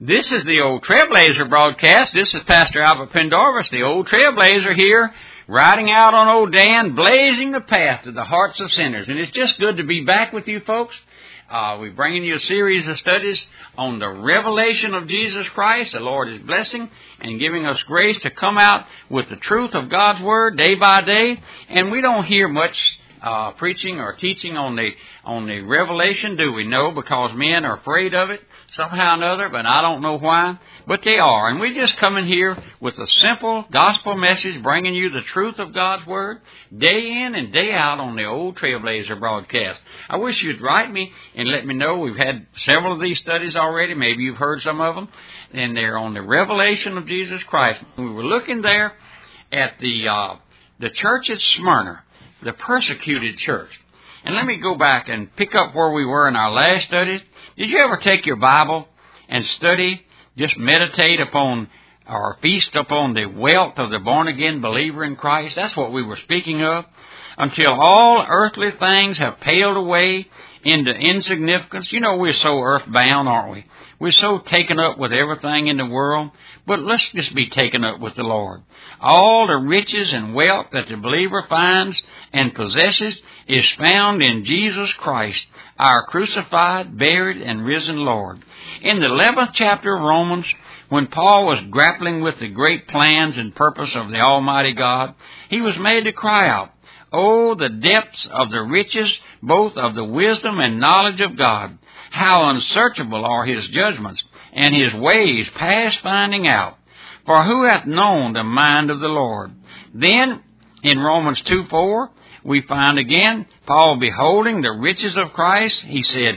This is the Old Trailblazer broadcast. This is Pastor Albert Pendarvis, the Old Trailblazer here, riding out on Old Dan, blazing the path to the hearts of sinners. And it's just good to be back with you folks. We're bringing you a series of studies on the revelation of Jesus Christ. The Lord is blessing and giving us grace to come out with the truth of God's Word day by day. And we don't hear much preaching or teaching on the revelation, do we? No, because men are afraid of it somehow or another, but I don't know why. But they are. And we just come in here with a simple gospel message, bringing you the truth of God's Word day in and day out on the Old Trailblazer broadcast. I wish you'd write me and let me know. We've had several of these studies already. Maybe you've heard some of them. And they're on the revelation of Jesus Christ. We were looking there at the church at Smyrna, the persecuted church. And let me go back and pick up where we were in our last studies. Did you ever take your Bible and study, just meditate upon or feast upon the wealth of the born-again believer in Christ? That's what we were speaking of. Until all earthly things have paled away into insignificance. You know, we're so earthbound, aren't we? We're so taken up with everything in the world. But let's just be taken up with the Lord. All the riches and wealth that the believer finds and possesses is found in Jesus Christ, our crucified, buried, and risen Lord. In the 11th chapter of Romans, when Paul was grappling with the great plans and purpose of the Almighty God, he was made to cry out, "Oh, the depths of the riches, both of the wisdom and knowledge of God! How unsearchable are His judgments, and His ways past finding out! For who hath known the mind of the Lord?" Then, in Romans 2:4, we find again, Paul beholding the riches of Christ, he said,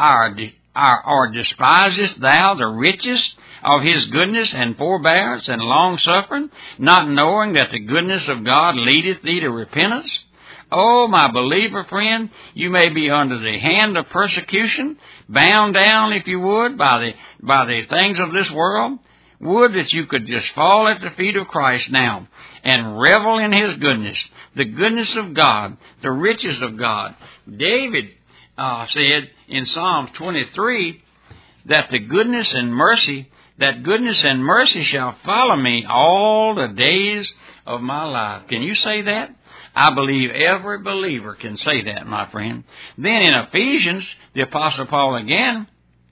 Or despisest thou the riches of His goodness and forbearance and long-suffering, not knowing that the goodness of God leadeth thee to repentance? Oh, my believer friend, you may be under the hand of persecution, bound down, if you would, by the things of this world. Would that you could just fall at the feet of Christ now and revel in His goodness, the goodness of God, the riches of God. David said in Psalms 23 that goodness and mercy shall follow me all the days of my life. Can you say that? I believe every believer can say that, my friend. Then in Ephesians, the Apostle Paul again,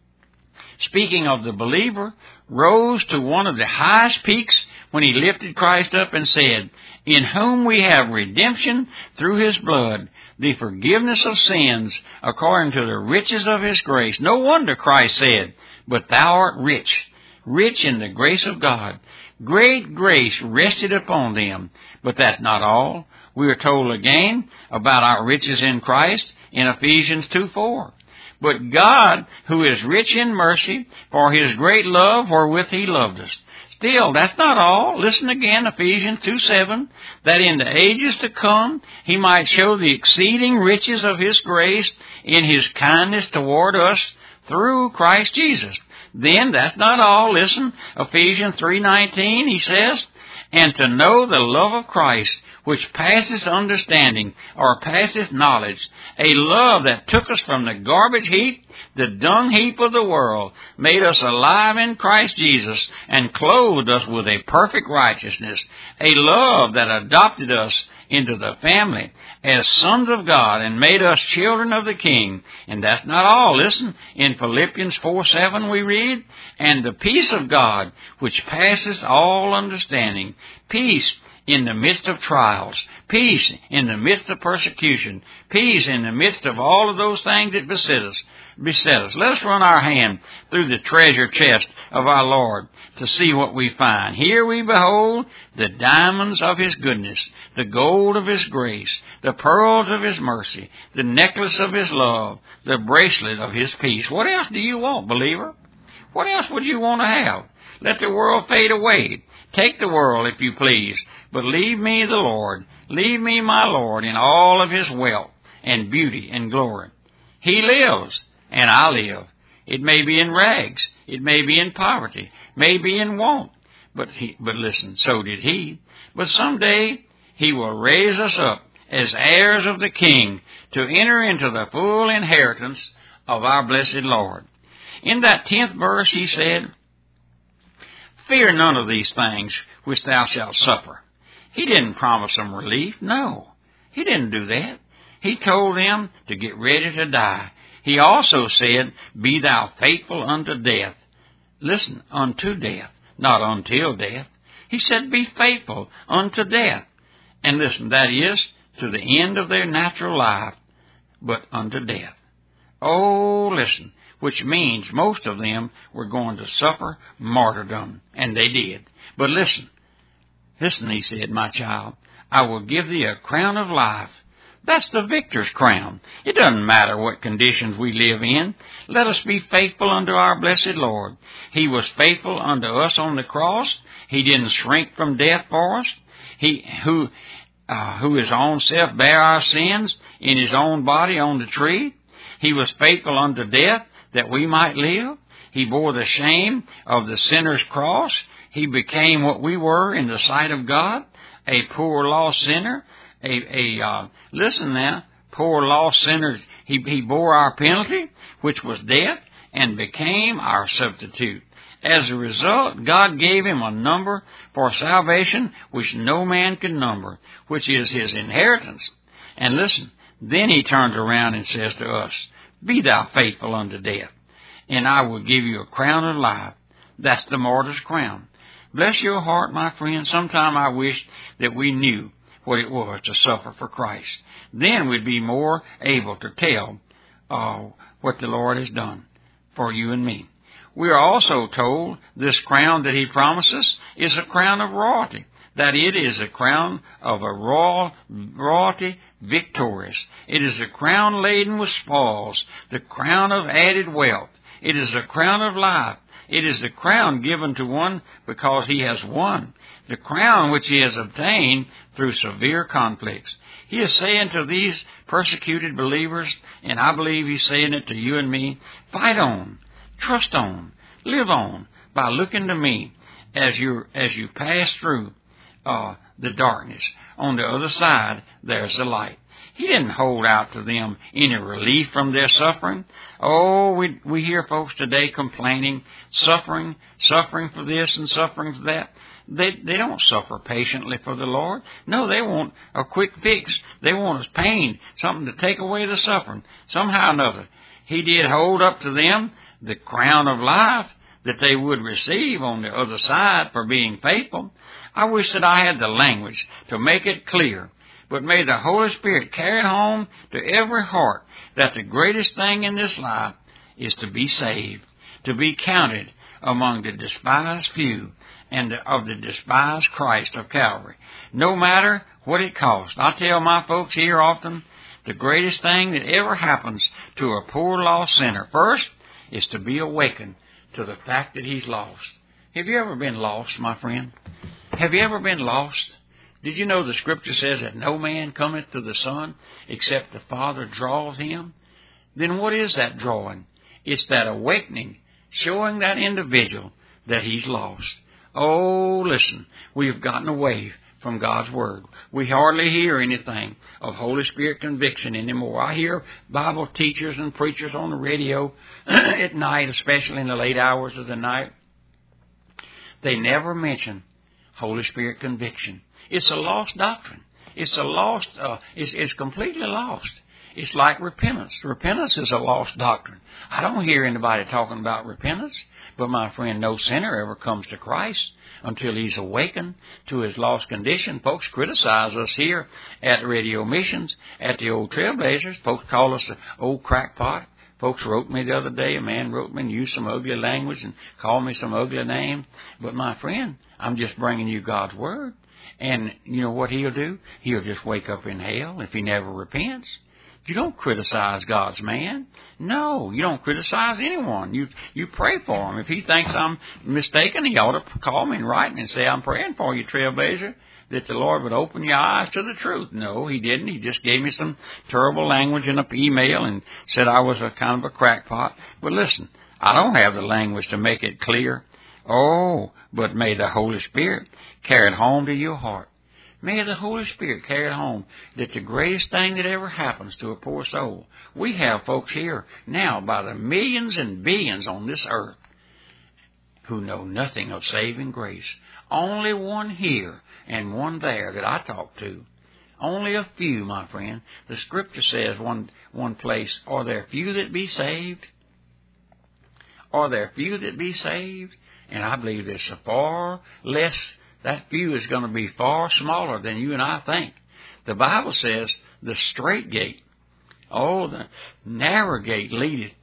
speaking of the believer, rose to one of the highest peaks when he lifted Christ up and said, "In whom we have redemption through His blood, the forgiveness of sins, according to the riches of His grace." No wonder Christ said, "But thou art rich, rich in the grace of God." Great grace rested upon them. But that's not all. We are told again about our riches in Christ in Ephesians 2:4. "But God, who is rich in mercy, for His great love wherewith He loved us." Still, that's not all. Listen again, Ephesians 2:7, "That in the ages to come He might show the exceeding riches of His grace in His kindness toward us through Christ Jesus." Then, that's not all. Listen, Ephesians 3:19, he says, "And to know the love of Christ, which passes understanding," or passes knowledge, "a love that took us from the garbage heap, the dung heap of the world, made us alive in Christ Jesus, and clothed us with a perfect righteousness, a love that adopted us into the family as sons of God and made us children of the King." And that's not all. Listen, in Philippians 4:7 we read, "And the peace of God, which passes all understanding," peace in the midst of trials, peace in the midst of persecution, peace in the midst of all of those things that beset us. Let us run our hand through the treasure chest of our Lord to see what we find. Here we behold the diamonds of His goodness, the gold of His grace, the pearls of His mercy, the necklace of His love, the bracelet of His peace. What else do you want, believer? What else would you want to have? Let the world fade away. Take the world, if you please, but leave me the Lord. Leave me my Lord in all of His wealth and beauty and glory. He lives, and I live. It may be in rags. It may be in poverty. May be in want. But listen, so did He. But someday He will raise us up as heirs of the King to enter into the full inheritance of our blessed Lord. In that 10th verse, He said, Fear none of these things which thou shalt suffer. He didn't promise them relief. No, he didn't do that. He told them to get ready to die. He also said, be thou faithful unto death. Listen, unto death, not until death. He said, be faithful unto death. And listen, that is to the end of their natural life, but unto death. Oh, listen, which means most of them were going to suffer martyrdom, and they did. But listen, he said, my child, I will give thee a crown of life. That's the victor's crown. It doesn't matter what conditions we live in. Let us be faithful unto our blessed Lord. He was faithful unto us on the cross. He didn't shrink from death for us. He who his own self bare our sins in his own body on the tree. He was faithful unto death that we might live. He bore the shame of the sinner's cross. He became what we were in the sight of God, a poor lost sinner. Listen now, poor lost sinners. He bore our penalty, which was death, and became our substitute. As a result, God gave him a number for salvation which no man could number, which is his inheritance. And listen, then he turns around and says to us, be thou faithful unto death, and I will give you a crown of life. That's the martyr's crown. Bless your heart, my friend. Sometime I wish that we knew what it was to suffer for Christ. Then we'd be more able to tell what the Lord has done for you and me. We are also told this crown that he promises is a crown of royalty, that it is a crown of a royalty victorious. It is a crown laden with spoils, the crown of added wealth. It is a crown of life. It is the crown given to one because he has won, the crown which he has obtained through severe conflicts. He is saying to these persecuted believers, and I believe he's saying it to you and me, fight on, trust on, live on by looking to me as you pass through the darkness. On the other side, there's the light. He didn't hold out to them any relief from their suffering. Oh, we hear folks today complaining, suffering for this and suffering for that. They don't suffer patiently for the Lord. No, they want a quick fix. They want pain, something to take away the suffering, somehow or another. He did hold up to them the crown of life that they would receive on the other side for being faithful. I wish that I had the language to make it clear. But may the Holy Spirit carry it home to every heart that the greatest thing in this life is to be saved, to be counted among the despised few and of the despised Christ of Calvary, no matter what it costs. I tell my folks here often, the greatest thing that ever happens to a poor lost sinner, first, is to be awakened to the fact that he's lost. Have you ever been lost, my friend? Have you ever been lost? Did you know the Scripture says that no man cometh to the Son except the Father draweth him? Then what is that drawing? It's that awakening, showing that individual that he's lost. Oh, listen, we have gotten away from God's Word. We hardly hear anything of Holy Spirit conviction anymore. I hear Bible teachers and preachers on the radio at night, especially in the late hours of the night. They never mention Holy Spirit conviction. It's a lost doctrine. It's a lost, it's completely lost. It's like repentance. Repentance is a lost doctrine. I don't hear anybody talking about repentance, but my friend, no sinner ever comes to Christ until he's awakened to his lost condition. Folks criticize us here at Radio Missions, at the Old Trailblazers. Folks call us the old crackpot. Folks wrote me the other day, a man wrote me and used some ugly language and called me some ugly name. But my friend, I'm just bringing you God's Word. And you know what he'll do? He'll just wake up in hell if he never repents. You don't criticize God's man. No, you don't criticize anyone. You pray for him. If he thinks I'm mistaken, he ought to call me and write me and say, I'm praying for you, Trailblazer, that the Lord would open your eyes to the truth. No, he didn't. He just gave me some terrible language in an email and said I was a kind of a crackpot. But listen, I don't have the language to make it clear. Oh, but may the Holy Spirit carry it home to your heart. May the Holy Spirit carry it home that the greatest thing that ever happens to a poor soul. We have folks here now by the millions and billions on this earth who know nothing of saving grace. Only one here and one there that I talk to. Only a few, my friend. The Scripture says one place, are there few that be saved? Are there few that be saved? And I believe there's far less. That few is going to be far smaller than you and I think. The Bible says the straight gate, the narrow gate leadeth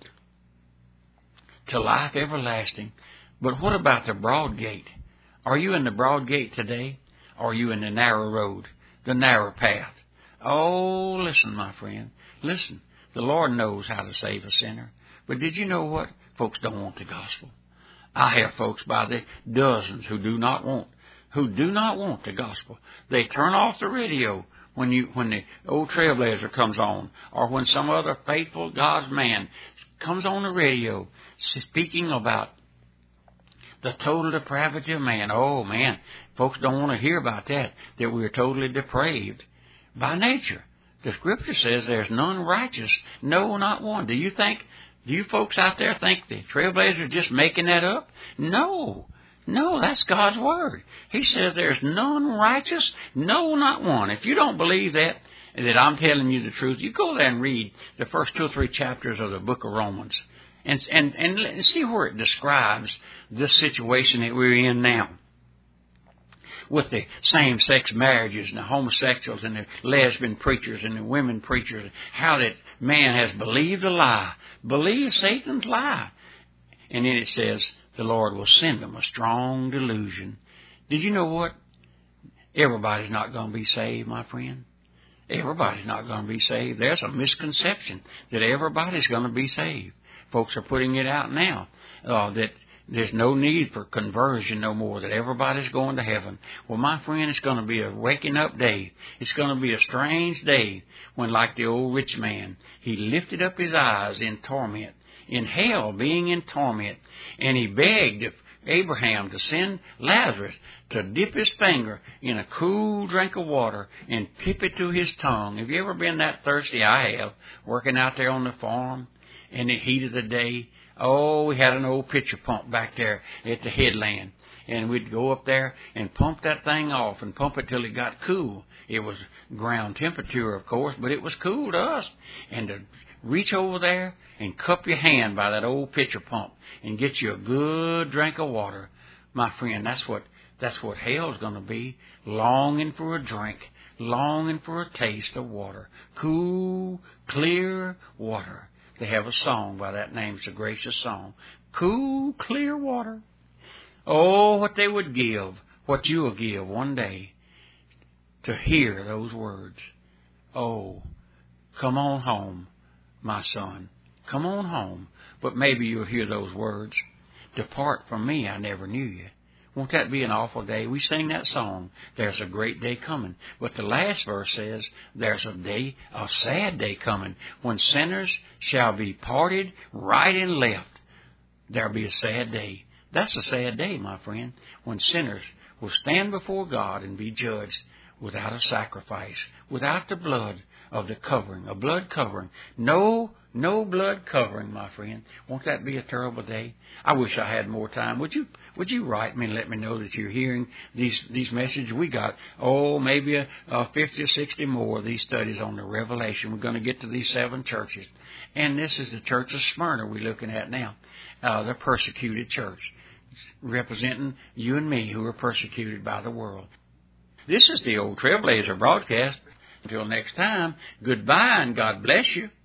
to life everlasting. But what about the broad gate? Are you in the broad gate today? Or are you in the narrow road, the narrow path? Oh, listen, my friend. Listen. The Lord knows how to save a sinner. But did you know what? Folks don't want the gospel. I have folks by the dozens who do not want the gospel. They turn off the radio when the old Trailblazer comes on, or when some other faithful God's man comes on the radio speaking about the total depravity of man. Oh, man, folks don't want to hear about that we're totally depraved by nature. The Scripture says there's none righteous, no, not one. Do you folks out there think the Trailblazer is just making that up? No, that's God's Word. He says there's none righteous, no, not one. If you don't believe that I'm telling you the truth, you go there and read the first 2 or 3 chapters of the book of Romans. And see where it describes this situation that we're in now. With the same-sex marriages and the homosexuals and the lesbian preachers and the women preachers, how that man has believed a lie, believed Satan's lie. And then it says the Lord will send them a strong delusion. Did you know what? Everybody's not going to be saved, my friend. Everybody's not going to be saved. There's a misconception that everybody's going to be saved. Folks are putting it out now that there's no need for conversion no more, that everybody's going to heaven. Well, my friend, it's going to be a waking up day. It's going to be a strange day when, like the old rich man, he lifted up his eyes in torment, in hell, being in torment, and he begged Abraham to send Lazarus to dip his finger in a cool drink of water and tip it to his tongue. Have you ever been that thirsty? I have, working out there on the farm in the heat of the day. Oh, we had an old pitcher pump back there at the headland. And we'd go up there and pump that thing off and pump it till it got cool. It was ground temperature, of course, but it was cool to us. And to reach over there and cup your hand by that old pitcher pump and get you a good drink of water. My friend, that's what hell's going to be. Longing for a drink, longing for a taste of water. Cool, clear water. They have a song by that name. It's a gracious song. Cool, clear water. Oh, what they would give, what you will give one day to hear those words. Oh, come on home, my son. Come on home. But maybe you'll hear those words. Depart from me, I never knew you. Won't that be an awful day? We sing that song, there's a great day coming. But the last verse says, there's a sad day coming, when sinners shall be parted right and left. There'll be a sad day. That's a sad day, my friend, when sinners will stand before God and be judged without a sacrifice, without the blood of the covering, a blood covering. No blood covering, my friend. Won't that be a terrible day? I wish I had more time. Would you write me and let me know that you're hearing these messages? We got, maybe 50 or 60 more of these studies on the Revelation. We're going to get to these 7 churches. And this is the church of Smyrna we're looking at now, the persecuted church, representing you and me who are persecuted by the world. This is the Old Trailblazer broadcast. Until next time, goodbye and God bless you.